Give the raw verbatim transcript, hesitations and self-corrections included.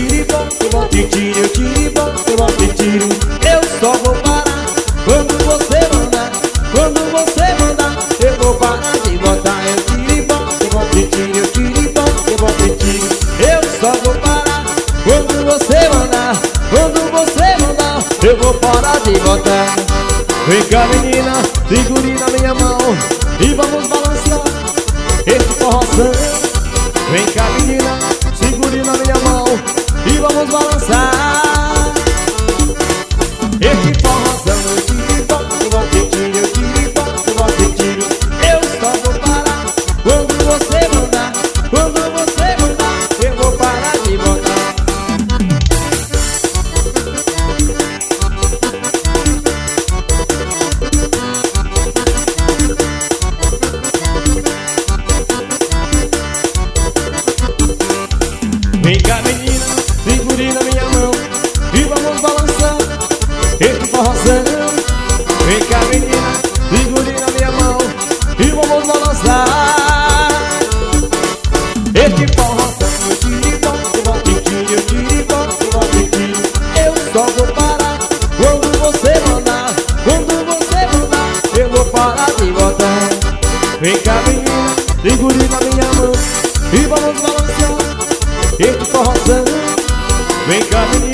tiribom, eu boto e tiro, eu tiribom, eu boto e tiro. Eu só vou parar quando você mandar. Quando você mandar, eu vou parar de botar. Eu tiribom, eu boto e tiro, eu tiribom, eu boto e tiro. Eu só vou parar quando você mandar. Quando você mandar, eu vou parar de botar. Vem cá menina, segure na minha mão e vamos balançar esse forrozão. Vem cá menina, segure na minha mão e vamos balançar esse forrozão. Eu tiro, eu boto e tiro, eu tiro, eu boto e tiro. Eu só vou parar quando você mandar. Quando você mandar, eu vou parar de botar. Vem cá menina, segure na minha mão e vamos balançar esse forrozão. Vem cá menina, segure na minha mão e vamos balançar esse forrozão. Eu tiribom, eu boto e tiro, eu tiribom, eu boto e tiro. Eu só vou parar quando você mandar. Quando você mandar, eu vou parar de botar. Vem cá menina, segure na minha mão e vamos balançar esse forrozão. Vem cá menina,